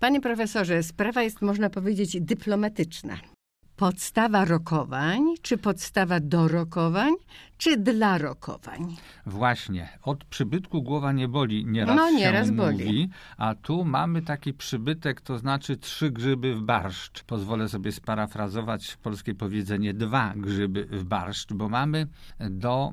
Panie profesorze, sprawa jest, można powiedzieć, dyplomatyczna. Podstawa rokowań, czy podstawa do rokowań, czy dla rokowań? Właśnie, od przybytku głowa nie boli, nieraz boli. Mówi, a tu mamy taki przybytek, to znaczy 3 grzyby w barszcz. Pozwolę sobie sparafrazować polskie powiedzenie 2 grzyby w barszcz, bo mamy do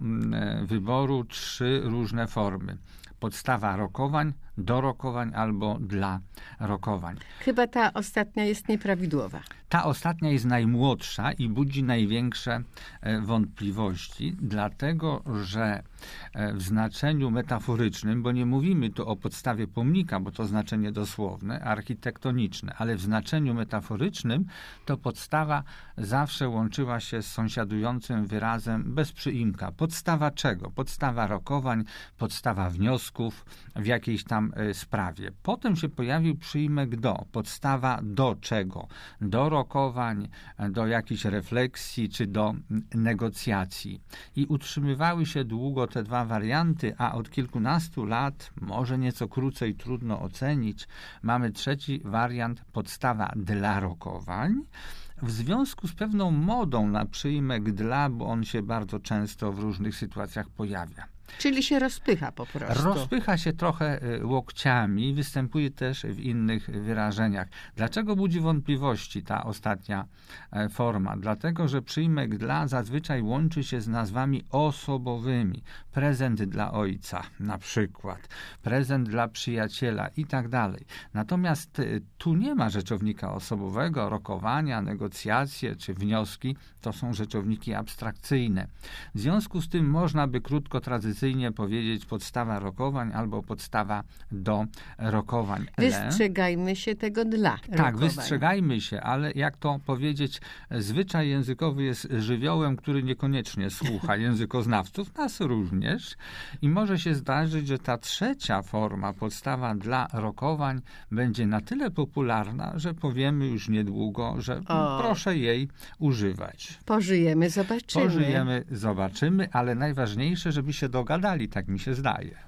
wyboru 3 różne formy. Podstawa rokowań, do rokowań albo dla rokowań. Chyba ta ostatnia jest nieprawidłowa. Ta ostatnia jest najmłodsza i budzi największe wątpliwości, dlatego że w znaczeniu metaforycznym, bo nie mówimy tu o podstawie pomnika, bo to znaczenie dosłowne, architektoniczne, ale w znaczeniu metaforycznym to podstawa zawsze łączyła się z sąsiadującym wyrazem bez przyimka. Podstawa czego? Podstawa rokowań, podstawa wniosków w jakiejś tam sprawie. Potem się pojawił przyimek do. Podstawa do czego? Do rokowań, do jakiejś refleksji czy do negocjacji. I utrzymywały się długo te 2 warianty, a od kilkunastu lat, może nieco krócej, trudno ocenić, mamy 3. wariant, podstawa dla rokowań. W związku z pewną modą na przyimek dla, bo on się bardzo często w różnych sytuacjach pojawia. Czyli się rozpycha po prostu. Rozpycha się trochę łokciami, występuje też w innych wyrażeniach. Dlaczego budzi wątpliwości ta ostatnia forma? Dlatego, że przyimek dla zazwyczaj łączy się z nazwami osobowymi. Prezent dla ojca na przykład, prezent dla przyjaciela i tak dalej. Natomiast tu nie ma rzeczownika osobowego, rokowania, negocjacje czy wnioski. To są rzeczowniki abstrakcyjne. W związku z tym można by krótko, tradycyjnie powiedzieć podstawa rokowań albo podstawa do rokowań. Wystrzegajmy się tego dla Tak, rokowań. wystrzegajmy się, ale jak to powiedzieć, zwyczaj językowy jest żywiołem, który niekoniecznie słucha językoznawców, nas również. I może się zdarzyć, że ta 3. forma, podstawa dla rokowań, będzie na tyle popularna, że powiemy już niedługo, że proszę jej używać. Pożyjemy, zobaczymy. Pożyjemy, zobaczymy, ale najważniejsze, żeby się dogadali, tak mi się zdaje.